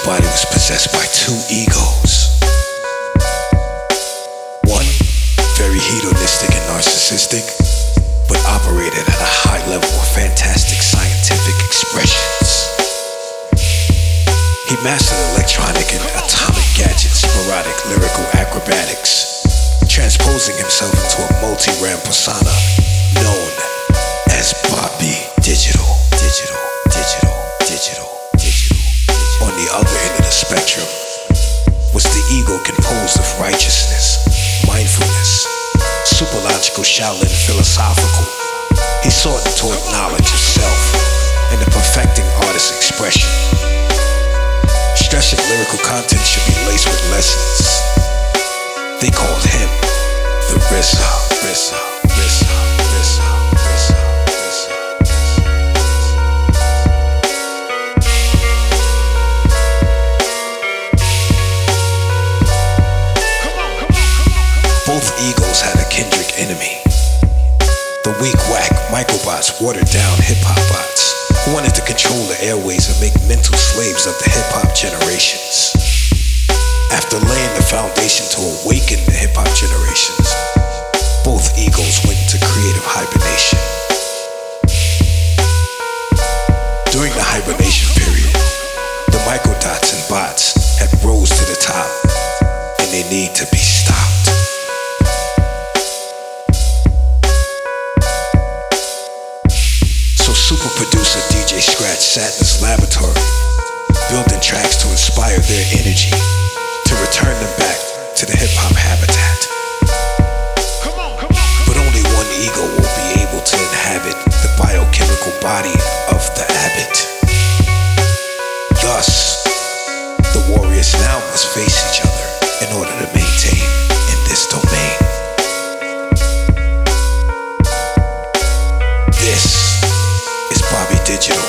body was possessed by two egos. One, very hedonistic and narcissistic, but operated at a high level of fantastic scientific expressions. He mastered electronic and atomic gadgets, sporadic lyrical acrobatics, transposing himself into a multi-ram persona known as Bobby Digital. On the other end of the spectrum was the ego composed of righteousness, mindfulness, superlogical Shaolin philosophical. He sought toward knowledge of self and the perfecting artist's expression. Stressing lyrical content should be laced with lessons. They called him the RZA. Both egos had a kindred enemy. The weak whack microbots, watered down hip-hop bots who wanted to control the airways and make mental slaves of the hip-hop generations. After laying the foundation to awaken the hip-hop generations, both egos went into creative hibernation. During the hibernation period, the microdots and bots had rose to the top, and they need to be stopped. So super producer DJ Scratch sat in his laboratory, building tracks to inspire their energy, to return them back to the hip-hop habitat. But only one ego will be able to inhabit the biochemical body of the abbot. Thus, the warriors now must face each other in order to maintain in this domain. This is Bobby Digital.